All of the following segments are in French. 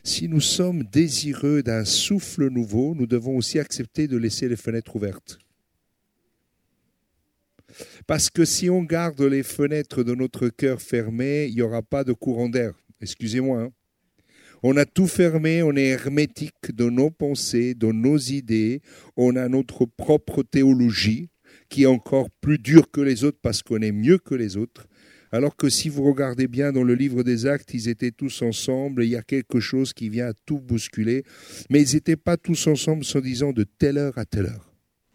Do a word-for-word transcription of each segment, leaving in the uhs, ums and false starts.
si nous sommes désireux d'un souffle nouveau, nous devons aussi accepter de laisser les fenêtres ouvertes. Parce que si on garde les fenêtres de notre cœur fermées, il n'y aura pas de courant d'air. Excusez-moi. Hein. On a tout fermé, on est hermétique de nos pensées, de nos idées. On a notre propre théologie qui est encore plus dure que les autres parce qu'on est mieux que les autres. Alors que si vous regardez bien dans le livre des Actes, ils étaient tous ensemble, et il y a quelque chose qui vient tout bousculer. Mais ils n'étaient pas tous ensemble en disant de telle heure à telle heure.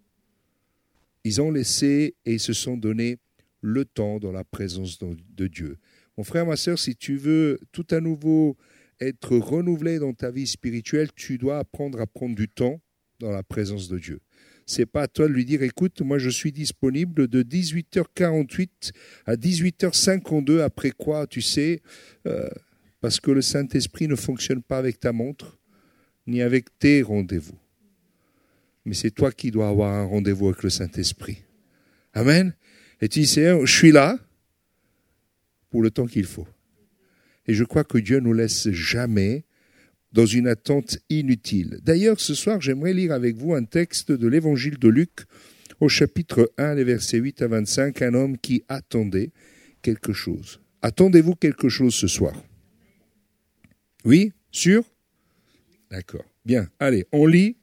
Ils ont laissé et ils se sont donné le temps dans la présence de Dieu. Mon frère, ma sœur, si tu veux tout à nouveau être renouvelé dans ta vie spirituelle, tu dois apprendre à prendre du temps dans la présence de Dieu. C'est pas à toi de lui dire, écoute, moi je suis disponible de dix-huit heures quarante-huit à dix-huit heures cinquante-deux, après quoi, tu sais, euh, parce que le Saint-Esprit ne fonctionne pas avec ta montre, ni avec tes rendez-vous. Mais c'est toi qui dois avoir un rendez-vous avec le Saint-Esprit. Amen. Et tu dis, Seigneur, je suis là pour le temps qu'il faut. Et je crois que Dieu ne nous laisse jamais dans une attente inutile. D'ailleurs, ce soir, j'aimerais lire avec vous un texte de l'évangile de Luc, au chapitre un, les versets huit à vingt-cinq, un homme qui attendait quelque chose. Attendez-vous quelque chose ce soir? Oui? Sûr? D'accord. Bien. Allez, on lit.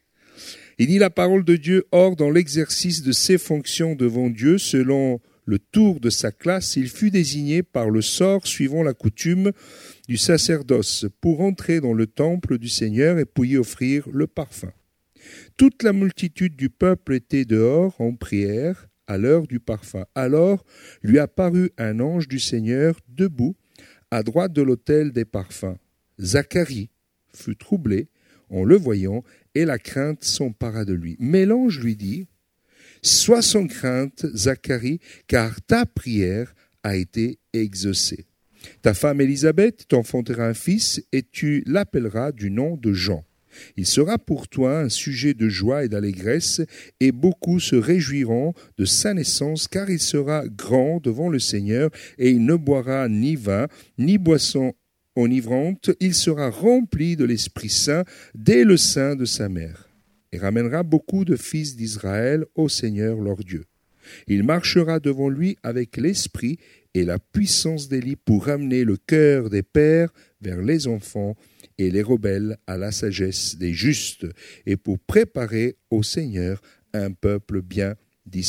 Il dit la parole de Dieu, or dans l'exercice de ses fonctions devant Dieu, selon le tour de sa classe, il fut désigné par le sort suivant la coutume du sacerdoce pour entrer dans le temple du Seigneur et pour y offrir le parfum. Toute la multitude du peuple était dehors en prière à l'heure du parfum. Alors lui apparut un ange du Seigneur debout à droite de l'autel des parfums. Zacharie fut troublé en le voyant et la crainte s'empara de lui. Mais l'ange lui dit, « Sois sans crainte, Zacharie, car ta prière a été exaucée. Ta femme Élisabeth t'enfantera un fils et tu l'appelleras du nom de Jean. Il sera pour toi un sujet de joie et d'allégresse et beaucoup se réjouiront de sa naissance car il sera grand devant le Seigneur et il ne boira ni vin ni boisson enivrante. Il sera rempli de l'Esprit Saint dès le sein de sa mère. Et ramènera beaucoup de fils d'Israël au Seigneur leur Dieu. Il marchera devant lui avec l'esprit et la puissance d'Élie pour ramener le cœur des pères vers les enfants et les rebelles à la sagesse des justes et pour préparer au Seigneur un peuple bien disposé. »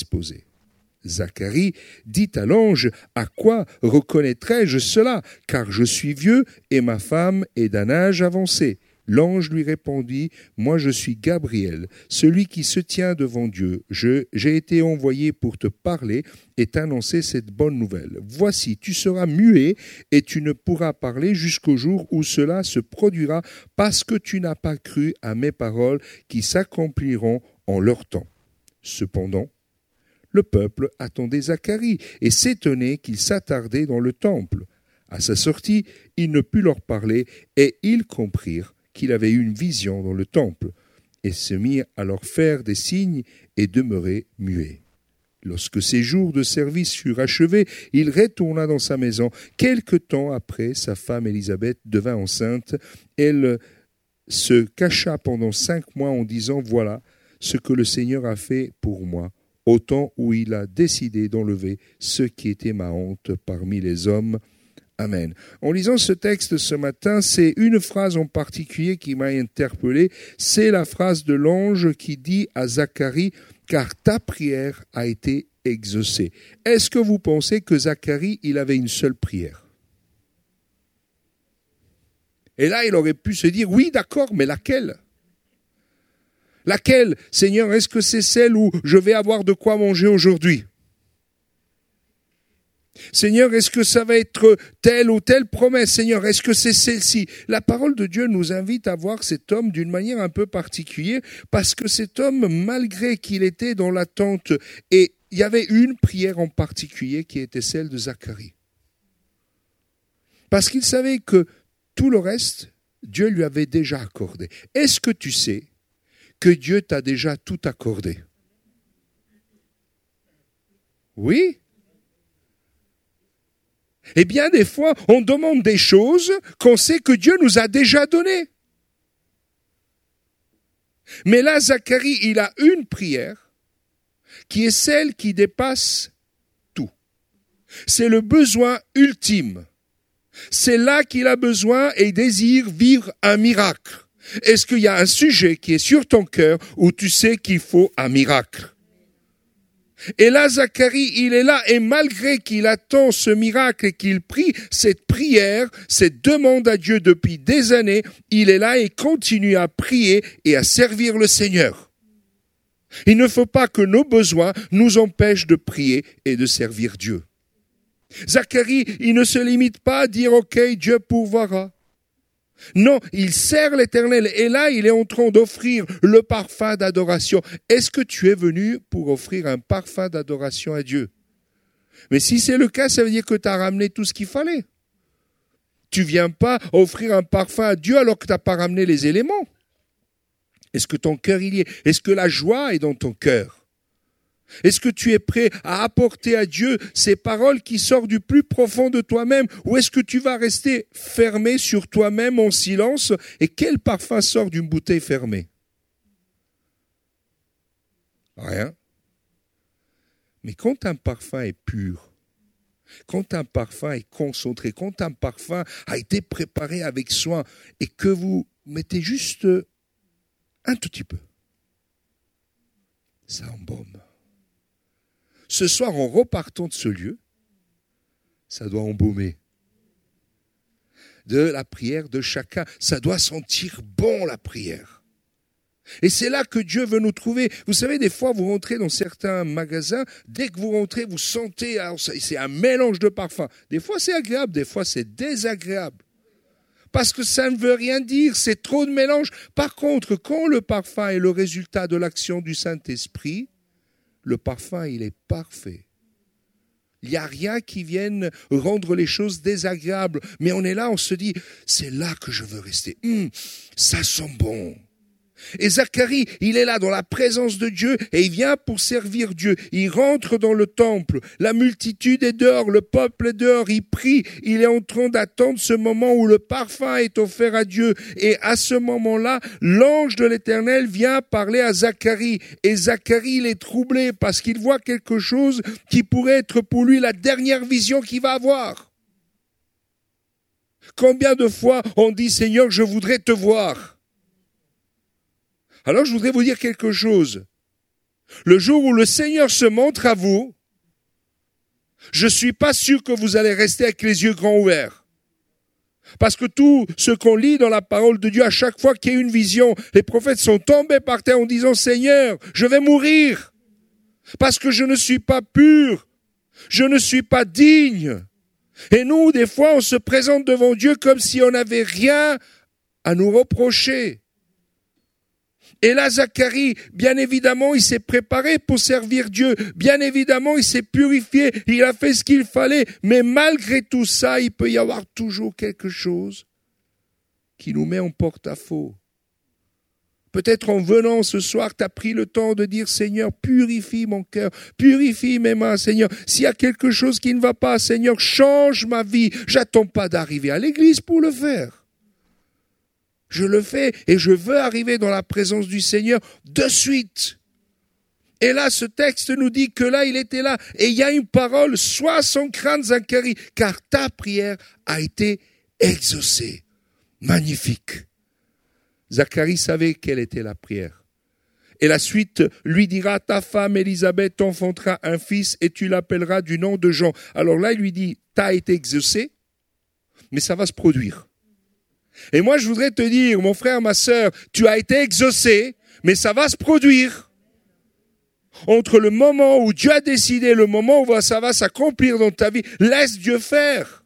Zacharie dit à l'ange, « À quoi reconnaîtrai-je cela? Car je suis vieux et ma femme est d'un âge avancé. » L'ange lui répondit, « Moi je suis Gabriel, celui qui se tient devant Dieu. Je, j'ai été envoyé pour te parler et t'annoncer cette bonne nouvelle. Voici, tu seras muet et tu ne pourras parler jusqu'au jour où cela se produira parce que tu n'as pas cru à mes paroles qui s'accompliront en leur temps. » Cependant, le peuple attendait Zacharie et s'étonnait qu'il s'attardait dans le temple. À sa sortie, il ne put leur parler et ils comprirent qu'il avait eu une vision dans le temple, et se mit à leur faire des signes et demeurait muet. Lorsque ses jours de service furent achevés, il retourna dans sa maison. Quelque temps après, sa femme Élisabeth devint enceinte. Elle se cacha pendant cinq mois en disant « Voilà ce que le Seigneur a fait pour moi, au temps où il a décidé d'enlever ce qui était ma honte parmi les hommes. » Amen. En lisant ce texte ce matin, c'est une phrase en particulier qui m'a interpellé. C'est la phrase de l'ange qui dit à Zacharie, « Car ta prière a été exaucée. » Est-ce que vous pensez que Zacharie, il avait une seule prière? Et là, il aurait pu se dire, oui, d'accord, mais laquelle? Laquelle, Seigneur, est-ce que c'est celle où je vais avoir de quoi manger aujourd'hui? Seigneur, est-ce que ça va être telle ou telle promesse? Seigneur, est-ce que c'est celle-ci? La parole de Dieu nous invite à voir cet homme d'une manière un peu particulière, parce que cet homme, malgré qu'il était dans l'attente, et il y avait une prière en particulier qui était celle de Zacharie. Parce qu'il savait que tout le reste, Dieu lui avait déjà accordé. Est-ce que tu sais que Dieu t'a déjà tout accordé? Oui? Et bien des fois, on demande des choses qu'on sait que Dieu nous a déjà données. Mais là, Zacharie, il a une prière qui est celle qui dépasse tout. C'est le besoin ultime. C'est là qu'il a besoin et désire vivre un miracle. Est-ce qu'il y a un sujet qui est sur ton cœur où tu sais qu'il faut un miracle? Et là, Zacharie, il est là, et malgré qu'il attend ce miracle et qu'il prie cette prière, cette demande à Dieu depuis des années, il est là et continue à prier et à servir le Seigneur. Il ne faut pas que nos besoins nous empêchent de prier et de servir Dieu. Zacharie, il ne se limite pas à dire « Ok, Dieu pourvoira ». Non, il sert l'Éternel et là, il est en train d'offrir le parfum d'adoration. Est-ce que tu es venu pour offrir un parfum d'adoration à Dieu? Mais si c'est le cas, ça veut dire que tu as ramené tout ce qu'il fallait. Tu viens pas offrir un parfum à Dieu alors que tu n'as pas ramené les éléments. Est-ce que ton cœur il y est? Est-ce que la joie est dans ton cœur? Est-ce que tu es prêt à apporter à Dieu ces paroles qui sortent du plus profond de toi-même? Ou est-ce que tu vas rester fermé sur toi-même en silence? Et quel parfum sort d'une bouteille fermée? Rien. Mais quand un parfum est pur, quand un parfum est concentré, quand un parfum a été préparé avec soin et que vous mettez juste un tout petit peu, ça embaume. Ce soir, en repartant de ce lieu, ça doit embaumer. De la prière de chacun, ça doit sentir bon la prière. Et c'est là que Dieu veut nous trouver. Vous savez, des fois, vous rentrez dans certains magasins, dès que vous rentrez, vous sentez, alors c'est un mélange de parfums. Des fois, c'est agréable, des fois, c'est désagréable. Parce que ça ne veut rien dire, c'est trop de mélange. Par contre, quand le parfum est le résultat de l'action du Saint-Esprit, le parfum, il est parfait. Il n'y a rien qui vienne rendre les choses désagréables. Mais on est là, on se dit, c'est là que je veux rester. Hum, ça sent bon. Et Zacharie, il est là dans la présence de Dieu et il vient pour servir Dieu. Il rentre dans le temple, la multitude est dehors, le peuple est dehors, il prie, il est en train d'attendre ce moment où le parfum est offert à Dieu. Et à ce moment-là, l'ange de l'Éternel vient parler à Zacharie. Et Zacharie, il est troublé parce qu'il voit quelque chose qui pourrait être pour lui la dernière vision qu'il va avoir. Combien de fois on dit « Seigneur, je voudrais te voir ». Alors je voudrais vous dire quelque chose. Le jour où le Seigneur se montre à vous, je ne suis pas sûr que vous allez rester avec les yeux grands ouverts. Parce que tout ce qu'on lit dans la parole de Dieu, à chaque fois qu'il y a une vision, les prophètes sont tombés par terre en disant « Seigneur, je vais mourir parce que je ne suis pas pur, je ne suis pas digne. » Et nous, des fois, on se présente devant Dieu comme si on n'avait rien à nous reprocher. Et là, Zacharie, bien évidemment, il s'est préparé pour servir Dieu. Bien évidemment, il s'est purifié. Il a fait ce qu'il fallait. Mais malgré tout ça, il peut y avoir toujours quelque chose qui nous met en porte-à-faux. Peut-être en venant ce soir, tu as pris le temps de dire « Seigneur, purifie mon cœur, purifie mes mains, Seigneur. S'il y a quelque chose qui ne va pas, Seigneur, change ma vie. J'attends pas d'arriver à l'église pour le faire. Je le fais et je veux arriver dans la présence du Seigneur de suite. » Et là, ce texte nous dit que là, il était là. Et il y a une parole, sois sans crainte, Zacharie, car ta prière a été exaucée. Magnifique. Zacharie savait quelle était la prière. Et la suite lui dira, ta femme Élisabeth enfantera un fils et tu l'appelleras du nom de Jean. Alors là, il lui dit, t'as été exaucé, mais ça va se produire. Et moi, je voudrais te dire, mon frère, ma sœur, tu as été exaucé, mais ça va se produire. Entre le moment où Dieu a décidé et le moment où ça va s'accomplir dans ta vie, laisse Dieu faire.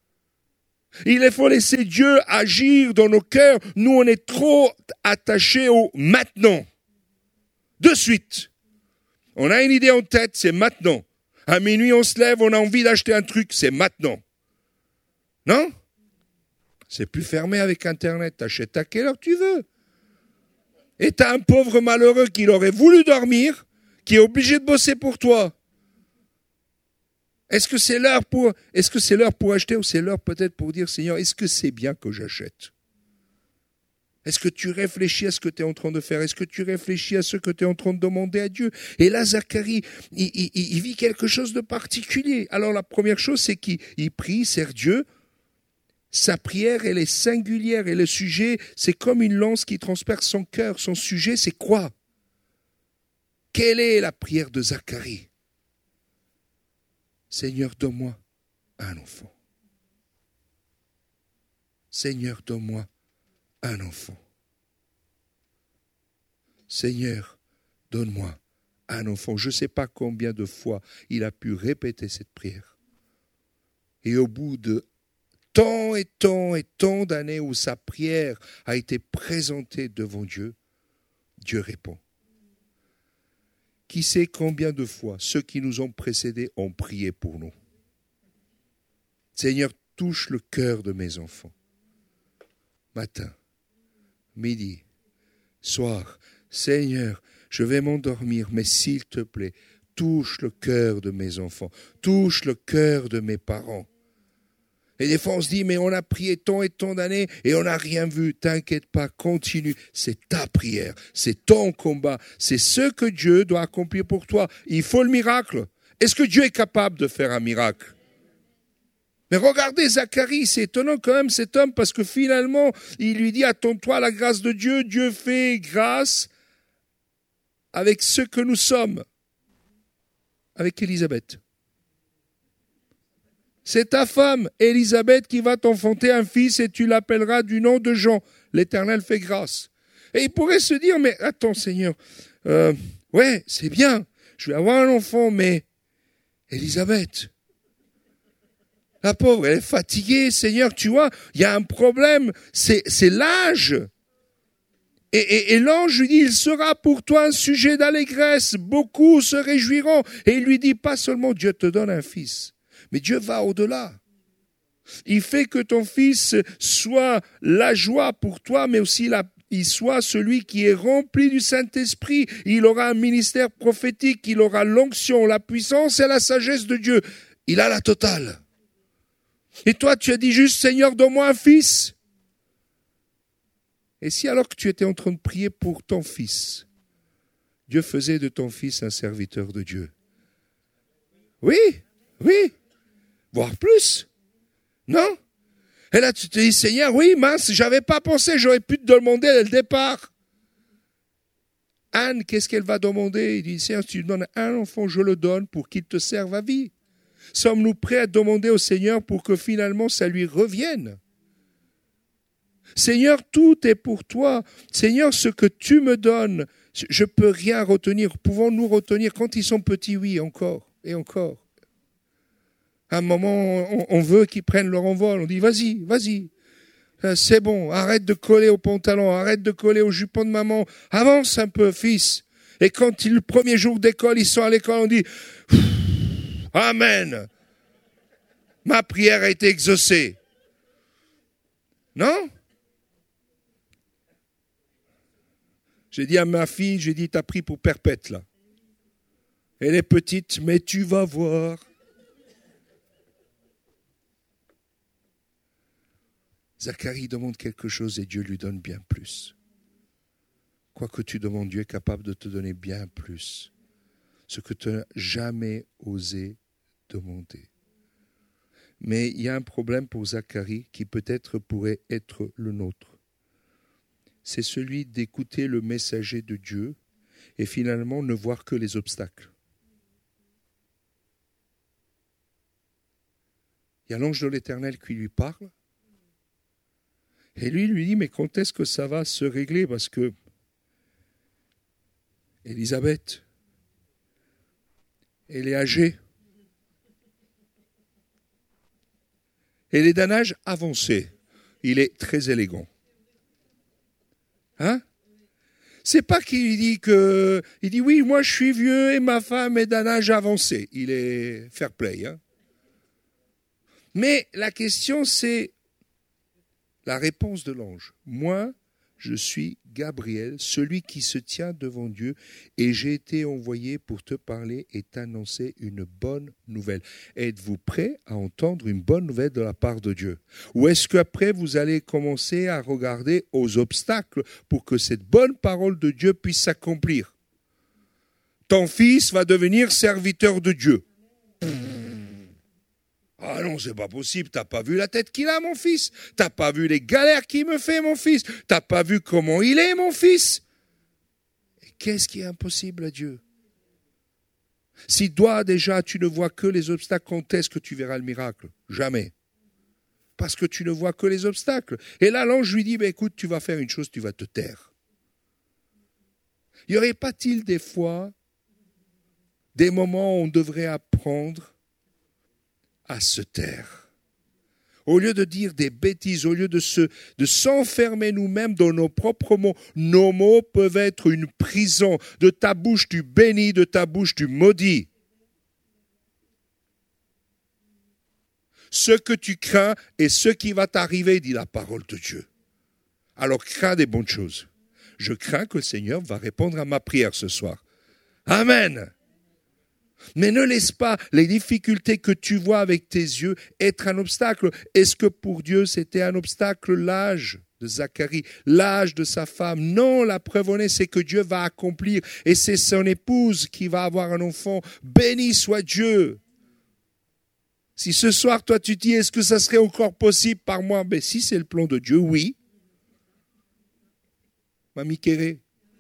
Il faut laisser Dieu agir dans nos cœurs. Nous, on est trop attachés au maintenant. De suite. On a une idée en tête, c'est maintenant. À minuit, on se lève, on a envie d'acheter un truc, c'est maintenant. Non ? C'est plus fermé avec Internet. T'achètes à quelle heure tu veux. Et t'as un pauvre malheureux qui aurait voulu dormir, qui est obligé de bosser pour toi. Est-ce que c'est l'heure pour, est-ce que c'est l'heure pour acheter ou c'est l'heure peut-être pour dire, Seigneur, est-ce que c'est bien que j'achète? Est-ce que tu réfléchis à ce que tu es en train de faire? Est-ce que tu réfléchis à ce que tu es en train de demander à Dieu? Et là, Zacharie, il, il, il vit quelque chose de particulier. Alors la première chose, c'est qu'il il prie, sert Dieu. Sa prière, elle est singulière. Et le sujet, c'est comme une lance qui transperce son cœur. Son sujet, c'est quoi? Quelle est la prière de Zacharie? Seigneur, donne-moi un enfant. Seigneur, donne-moi un enfant. Seigneur, donne-moi un enfant. Je ne sais pas combien de fois il a pu répéter cette prière. Et au bout de tant et tant et tant d'années où sa prière a été présentée devant Dieu, Dieu répond. Qui sait combien de fois ceux qui nous ont précédés ont prié pour nous? Seigneur, touche le cœur de mes enfants. Matin, midi, soir, Seigneur, je vais m'endormir, mais s'il te plaît, touche le cœur de mes enfants, touche le cœur de mes parents. Et des fois on se dit, mais on a prié tant et tant d'années et on n'a rien vu. T'inquiète pas, continue. C'est ta prière, c'est ton combat, c'est ce que Dieu doit accomplir pour toi. Il faut le miracle. Est-ce que Dieu est capable de faire un miracle? Mais regardez Zacharie, c'est étonnant quand même cet homme parce que finalement, il lui dit, attends-toi à la grâce de Dieu. Dieu fait grâce avec ce que nous sommes, avec Élisabeth. C'est ta femme, Élisabeth, qui va t'enfanter un fils et tu l'appelleras du nom de Jean. L'Éternel fait grâce. Et il pourrait se dire, mais attends Seigneur, euh, ouais, c'est bien, je vais avoir un enfant, mais Élisabeth, la pauvre, elle est fatiguée, Seigneur, tu vois, il y a un problème, c'est, c'est l'âge. Et, et, et l'ange lui dit, il sera pour toi un sujet d'allégresse, beaucoup se réjouiront. Et il lui dit, pas seulement Dieu te donne un fils, mais Dieu va au-delà. Il fait que ton fils soit la joie pour toi, mais aussi la, il soit celui qui est rempli du Saint-Esprit. Il aura un ministère prophétique, il aura l'onction, la puissance et la sagesse de Dieu. Il a la totale. Et toi, tu as dit juste, Seigneur, donne-moi un fils. Et si alors que tu étais en train de prier pour ton fils, Dieu faisait de ton fils un serviteur de Dieu? Oui, oui. Voire plus. Non? Et là, tu te dis, Seigneur, oui, mince, j'avais pas pensé, j'aurais pu te demander dès le départ. Anne, qu'est-ce qu'elle va demander? Il dit, Seigneur, si tu lui donnes un enfant, je le donne pour qu'il te serve à vie. Sommes-nous prêts à demander au Seigneur pour que finalement ça lui revienne? Seigneur, tout est pour toi. Seigneur, ce que tu me donnes, je ne peux rien retenir. Pouvons-nous retenir? Quand ils sont petits, oui, encore et encore. À un moment, on veut qu'ils prennent leur envol. On dit, vas-y, vas-y. C'est bon, arrête de coller au pantalon, arrête de coller au jupon de maman. Avance un peu, fils. Et quand il, le premier jour d'école, ils sont à l'école, on dit, Amen. Ma prière a été exaucée. Non? J'ai dit à ma fille, j'ai dit, t'as pris pour perpète, là. Elle est petite, mais tu vas voir. Zacharie demande quelque chose et Dieu lui donne bien plus. Quoi que tu demandes, Dieu est capable de te donner bien plus. Ce que tu n'as jamais osé demander. Mais il y a un problème pour Zacharie qui peut-être pourrait être le nôtre. C'est celui d'écouter le messager de Dieu et finalement ne voir que les obstacles. Il y a l'ange de l'Éternel qui lui parle. Et lui, il lui dit, mais quand est-ce que ça va se régler? Parce que Élisabeth, elle est âgée. Elle est d'un âge avancé. Il est très élégant. Hein? C'est pas qu'il dit que... Il dit, oui, moi je suis vieux et ma femme est d'un âge avancé. Il est fair play. Hein? Mais la question, c'est la réponse de l'ange. Moi, je suis Gabriel, celui qui se tient devant Dieu, et j'ai été envoyé pour te parler et t'annoncer une bonne nouvelle. Êtes-vous prêt à entendre une bonne nouvelle de la part de Dieu? Ou est-ce qu'après, vous allez commencer à regarder aux obstacles pour que cette bonne parole de Dieu puisse s'accomplir? Ton fils va devenir serviteur de Dieu. Ah non, c'est pas possible, t'as pas vu la tête qu'il a, mon fils. T'as pas vu les galères qu'il me fait, mon fils. T'as pas vu comment il est, mon fils. Et qu'est-ce qui est impossible à Dieu? Si toi, déjà, tu ne vois que les obstacles, quand est-ce que tu verras le miracle? Jamais. Parce que tu ne vois que les obstacles. Et là, l'ange lui dit, bah, écoute, tu vas faire une chose, tu vas te taire. Y aurait pas-il des fois des moments où on devrait apprendre à se taire? Au lieu de dire des bêtises, au lieu de, se, de s'enfermer nous-mêmes dans nos propres mots, nos mots peuvent être une prison. De ta bouche tu bénis, de ta bouche tu maudis. Ce que tu crains est ce qui va t'arriver, dit la parole de Dieu. Alors crains des bonnes choses. Je crains que le Seigneur va répondre à ma prière ce soir. Amen. Mais ne laisse pas les difficultés que tu vois avec tes yeux être un obstacle. Est-ce que pour Dieu, c'était un obstacle l'âge de Zacharie, l'âge de sa femme? Non, la preuve en est, c'est que Dieu va accomplir et c'est son épouse qui va avoir un enfant. Béni soit Dieu. Si ce soir, toi, tu dis, est-ce que ça serait encore possible par moi? Ben, si c'est le plan de Dieu, oui. Mamie Kéré.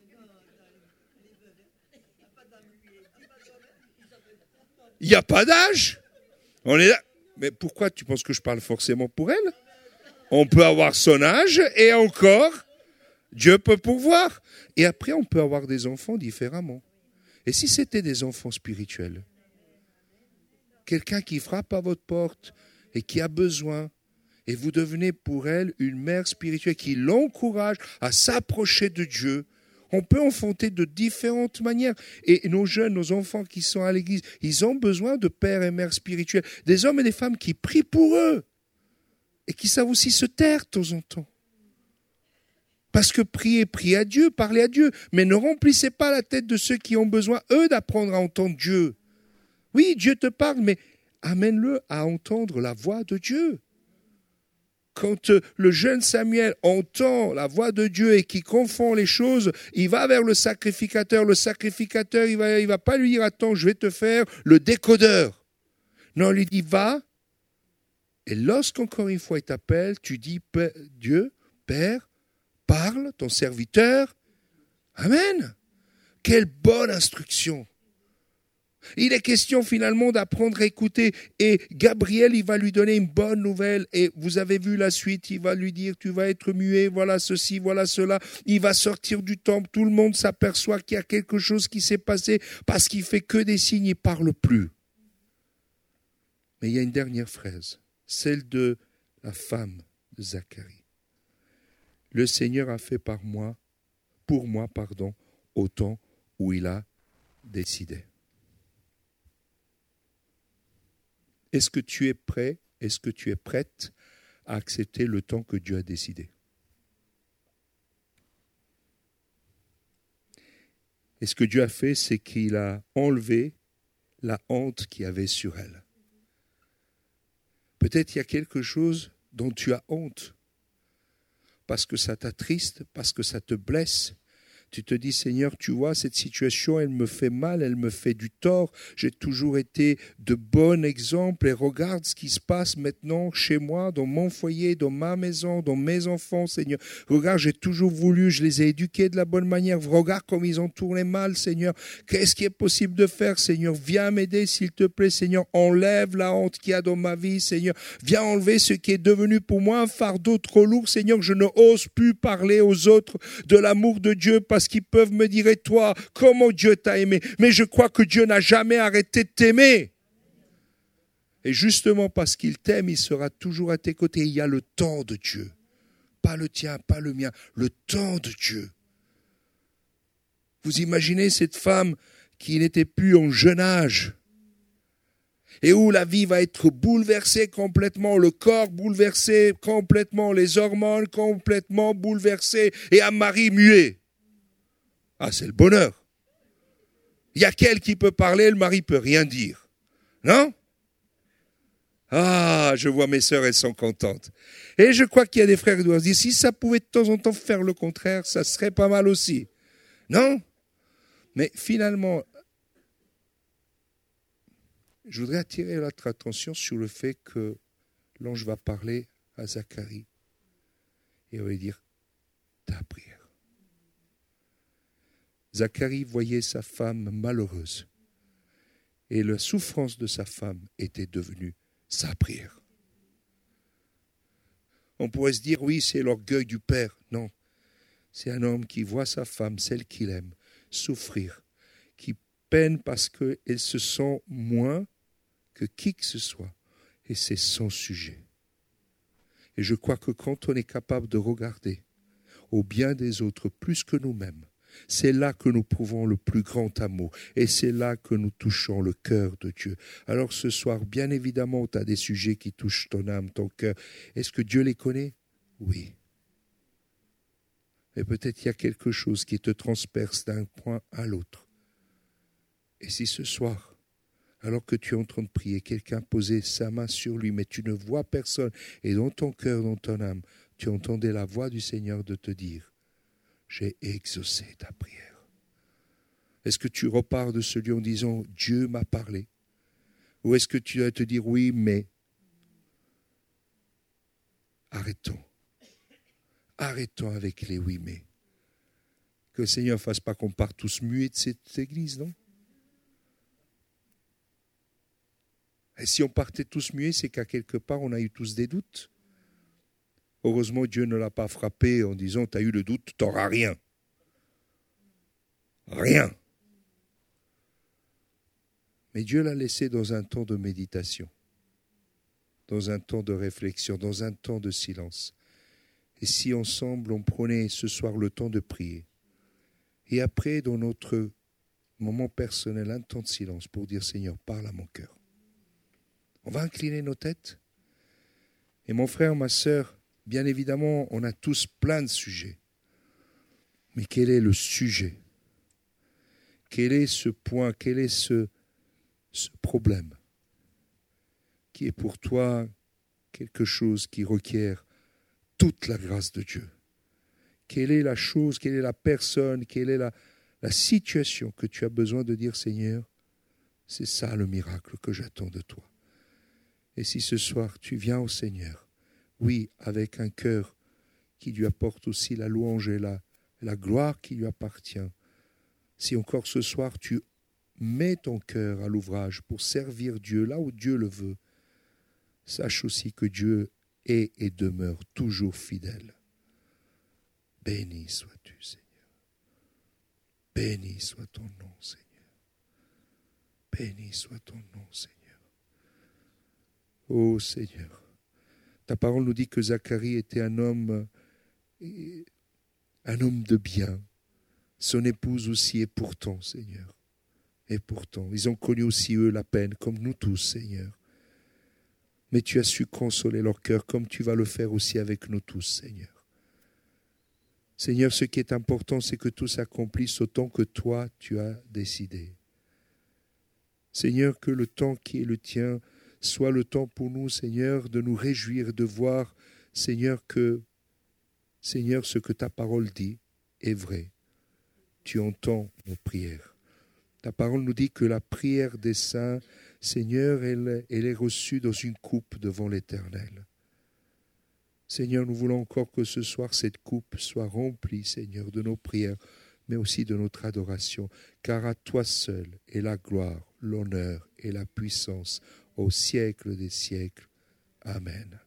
Il n'y a pas d'âge. On est là. Mais pourquoi tu penses que je parle forcément pour elle? On peut avoir son âge et encore, Dieu peut pourvoir. Et après, on peut avoir des enfants différemment. Et si c'était des enfants spirituels? Quelqu'un qui frappe à votre porte et qui a besoin, et vous devenez pour elle une mère spirituelle qui l'encourage à s'approcher de Dieu. On peut enfanter de différentes manières. Et nos jeunes, nos enfants qui sont à l'église, ils ont besoin de pères et mères spirituels. Des hommes et des femmes qui prient pour eux. Et qui savent aussi se taire de temps en temps. Parce que prier, priez à Dieu, parlez à Dieu. Mais ne remplissez pas la tête de ceux qui ont besoin, eux, d'apprendre à entendre Dieu. Oui, Dieu te parle, mais amène-le à entendre la voix de Dieu. Quand le jeune Samuel entend la voix de Dieu et qui confond les choses, il va vers le sacrificateur. Le sacrificateur, il va, il va pas lui dire, attends, je vais te faire le décodeur. Non, il lui dit, va. Et lorsqu'encore une fois il t'appelle, tu dis, Dieu, Père, parle, ton serviteur. Amen. Quelle bonne instruction. Il est question finalement d'apprendre à écouter. Et Gabriel, il va lui donner une bonne nouvelle. Et vous avez vu la suite, il va lui dire, tu vas être muet, voilà ceci, voilà cela. Il va sortir du temple, tout le monde s'aperçoit qu'il y a quelque chose qui s'est passé parce qu'il fait que des signes, il ne parle plus. Mais il y a une dernière phrase, celle de la femme de Zacharie. Le Seigneur a fait par moi, pour moi, pardon, au temps où il a décidé. Est-ce que tu es prêt, est-ce que tu es prête à accepter le temps que Dieu a décidé? Et ce que Dieu a fait, c'est qu'il a enlevé la honte qu'il y avait sur elle. Peut-être il y a quelque chose dont tu as honte, parce que ça t'attriste, parce que ça te blesse. Tu te dis, Seigneur, tu vois, cette situation, elle me fait mal, elle me fait du tort. J'ai toujours été de bon exemple et regarde ce qui se passe maintenant chez moi, dans mon foyer, dans ma maison, dans mes enfants, Seigneur. Regarde, j'ai toujours voulu, je les ai éduqués de la bonne manière. Regarde comme ils ont tourné mal, Seigneur. Qu'est-ce qui est possible de faire, Seigneur? Viens m'aider, s'il te plaît, Seigneur. Enlève la honte qu'il y a dans ma vie, Seigneur. Viens enlever ce qui est devenu pour moi un fardeau trop lourd, Seigneur. Je ne ose plus parler aux autres de l'amour de Dieu parce qu'ils peuvent me dire, et toi, comment Dieu t'a aimé? Mais je crois que Dieu n'a jamais arrêté de t'aimer. Et justement parce qu'il t'aime, il sera toujours à tes côtés. Il y a le temps de Dieu. Pas le tien, pas le mien. Le temps de Dieu. Vous imaginez cette femme qui n'était plus en jeune âge. et où la vie va être bouleversée complètement, le corps bouleversé complètement, les hormones complètement bouleversées, et un mari muet. Ah, c'est le bonheur. Il y a qu'elle qui peut parler, le mari peut rien dire. Non? Ah, je vois mes sœurs, elles sont contentes. Et je crois qu'il y a des frères qui doivent se dire, si ça pouvait de temps en temps faire le contraire, ça serait pas mal aussi. Non? Mais finalement, je voudrais attirer votre attention sur le fait que l'ange va parler à Zacharie et il va lui dire, ta prière. Zacharie voyait sa femme malheureuse et la souffrance de sa femme était devenue sa prière. On pourrait se dire, oui, c'est l'orgueil du père. Non, c'est un homme qui voit sa femme, celle qu'il aime, souffrir, qui peine parce qu'elle se sent moins que qui que ce soit. Et c'est son sujet. Et je crois que quand on est capable de regarder au bien des autres plus que nous-mêmes, c'est là que nous prouvons le plus grand amour. Et c'est là que nous touchons le cœur de Dieu. Alors ce soir, bien évidemment, tu as des sujets qui touchent ton âme, ton cœur. Est-ce que Dieu les connaît? Oui. Mais peut-être il y a quelque chose qui te transperce d'un point à l'autre. Et si ce soir, alors que tu es en train de prier, quelqu'un posait sa main sur lui, mais tu ne vois personne, et dans ton cœur, dans ton âme, tu entendais la voix du Seigneur de te dire, j'ai exaucé ta prière. Est-ce que tu repars de ce lieu en disant, Dieu m'a parlé? Ou est-ce que tu vas te dire, oui, mais arrêtons. Arrêtons avec les oui, mais. Que le Seigneur ne fasse pas qu'on parte tous muets de cette église, non? Et si on partait tous muets, c'est qu'à quelque part, on a eu tous des doutes. Heureusement, Dieu ne l'a pas frappé en disant, tu as eu le doute, tu n'auras rien. Rien. Mais Dieu l'a laissé dans un temps de méditation, dans un temps de réflexion, dans un temps de silence. Et si ensemble, on prenait ce soir le temps de prier, et après, dans notre moment personnel, un temps de silence pour dire, Seigneur, parle à mon cœur. On va incliner nos têtes. Et mon frère, ma sœur, bien évidemment, on a tous plein de sujets. Mais quel est le sujet? Quel est ce point? Quel est ce, ce problème qui est pour toi quelque chose qui requiert toute la grâce de Dieu? Quelle est la chose, quelle est la personne, quelle est la, la situation que tu as besoin de dire, Seigneur, c'est ça le miracle que j'attends de toi. Et si ce soir tu viens au Seigneur, oui, avec un cœur qui lui apporte aussi la louange et la, la gloire qui lui appartient, si encore ce soir tu mets ton cœur à l'ouvrage pour servir Dieu là où Dieu le veut, sache aussi que Dieu est et demeure toujours fidèle. Béni sois-tu, Seigneur. Béni soit ton nom, Seigneur. Béni soit ton nom, Seigneur. Ô Seigneur, ta parole nous dit que Zacharie était un homme, un homme de bien. Son épouse aussi, et pourtant, Seigneur, et pourtant, ils ont connu aussi eux la peine, comme nous tous, Seigneur. Mais tu as su consoler leur cœur, comme tu vas le faire aussi avec nous tous, Seigneur. Seigneur, ce qui est important, c'est que tout s'accomplisse autant que toi, tu as décidé. Seigneur, que le temps qui est le tien soit le temps pour nous, Seigneur, de nous réjouir, de voir, Seigneur, que, Seigneur, ce que ta parole dit est vrai. Tu entends nos prières. Ta parole nous dit que la prière des saints, Seigneur, elle, elle est reçue dans une coupe devant l'Éternel. Seigneur, nous voulons encore que ce soir, cette coupe soit remplie, Seigneur, de nos prières, mais aussi de notre adoration, car à toi seul est la gloire, l'honneur et la puissance au siècle des siècles. Amen.